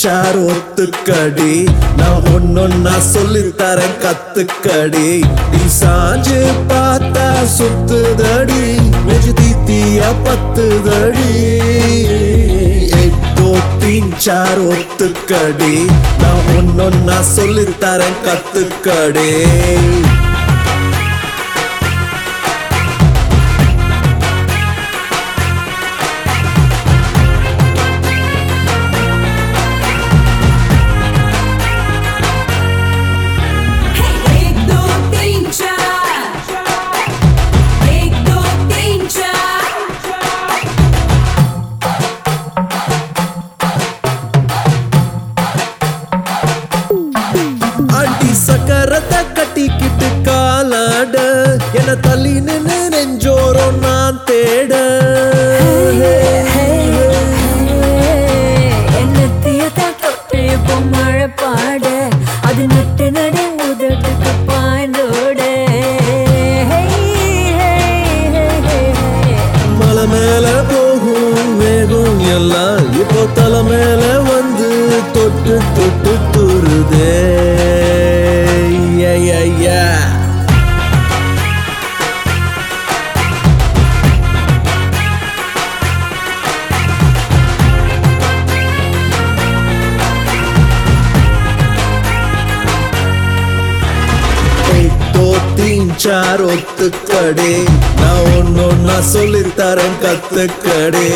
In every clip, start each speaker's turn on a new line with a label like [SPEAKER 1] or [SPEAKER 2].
[SPEAKER 1] sir ஒத்துக்கடி நான் ஒன்னொன்னா சொல்லித்தரேன் கத்துக்கடி நீ சாஞ்சு பார்த்தா சுத்துதடி நெஞ்சு தீத்தியா பத்துதடி एक दो तीन चार ஒத்துக்கடி நான் ஒன்னொன்னா சொல்லித்தரேன் கத்துக்கடி சக்கரத்தை கட்டிக்கிட்டு காலாட என தள்ளி நின்று நெஞ்சோரம் நான் தேட
[SPEAKER 2] என்னத்தியத்தை தொட்டு இப்போ மழை பாட அது நட்டு நடு உதட்டுக்கு பாய்ந்தோட
[SPEAKER 1] மலை மேல போகும் வேகம் எல்லாம் இப்போ தலை மேல வந்து தொட்டு தொட்டு துருதே சார் ஒத்துக்கடி நான் ஒன்னொன்னா சொல்லித்தரேன் கத்துக்கடி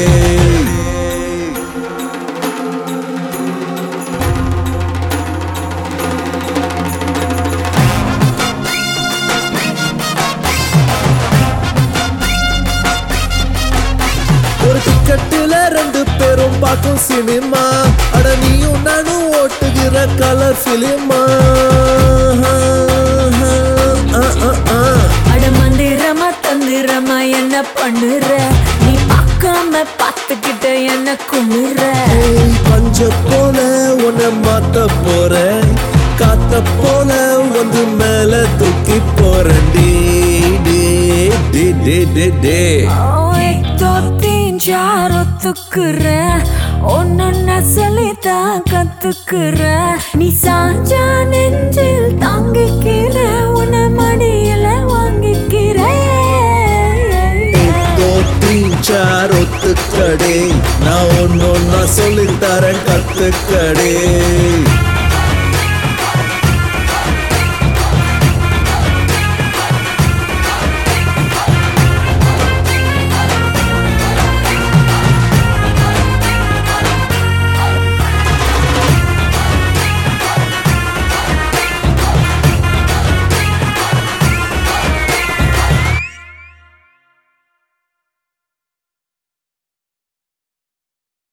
[SPEAKER 1] ஒரு டிக்கெட்டுல ரெண்டு பேரும் பார்க்கும் சினிமா அட நீயும் நானும் ஓட்டுகிற கலர் பிலிமா
[SPEAKER 2] அட மந்திரமா தந்திரமா என்ன பண்ணுற நீ பார்க்காம பார்த்துக்கிட்ட என்ன குளிர
[SPEAKER 1] பஞ்ச போல உன்னை மாத்த போறேன் காத்த போல வந்து மேல தூக்கி போறேன்
[SPEAKER 2] चार ஒத்துக்குற ஒன்னொன்னா சொல்லித்தான் கத்துக்குற நீ சாஞ்சா நெஞ்சில் தாங்கிக்கிற உன மடியில வாங்கிக்கிற
[SPEAKER 1] சார் ஒத்துக்கடி நான் ஒன்னொன்னா சொல்லித்தரேன் கத்துக்கடி